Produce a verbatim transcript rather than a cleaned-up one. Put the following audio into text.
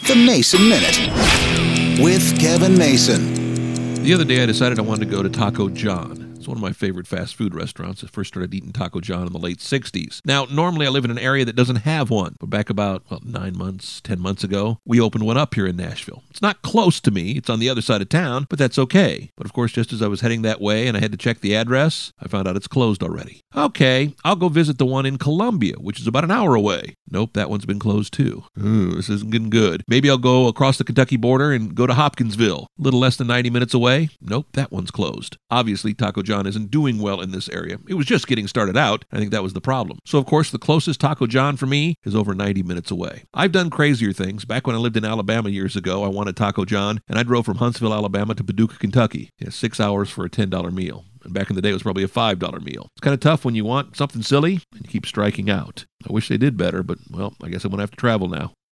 The Mason Minute with Kevin Mason. The other day I decided I wanted to go to Taco John. It's one of my favorite fast food restaurants. I first started eating Taco John in the late sixties. Now, normally I live in an area that doesn't have one. But back about, well, nine months, ten months ago, we opened one up here in Nashville. It's not close to me. It's on the other side of town, but that's okay. But of course, just as I was heading that way and I had to check the address, I found out it's closed already. Okay, I'll go visit the one in Columbia, which is about an hour away. Nope, that one's been closed too. Ooh, this isn't getting good. Maybe I'll go across the Kentucky border and go to Hopkinsville. A little less than ninety minutes away. Nope, that one's closed. Obviously, Taco John isn't doing well in this area. It was just getting started out. I think that was the problem. So, of course, the closest Taco John for me is over ninety minutes away. I've done crazier things. Back when I lived in Alabama years ago, I wanted Taco John, and I drove from Huntsville, Alabama to Paducah, Kentucky. Yeah, six hours for a ten dollar meal. And back in the day, it was probably a five dollar meal. It's kind of tough when you want something silly and you keep striking out. I wish they did better, but, well, I guess I'm going to have to travel now.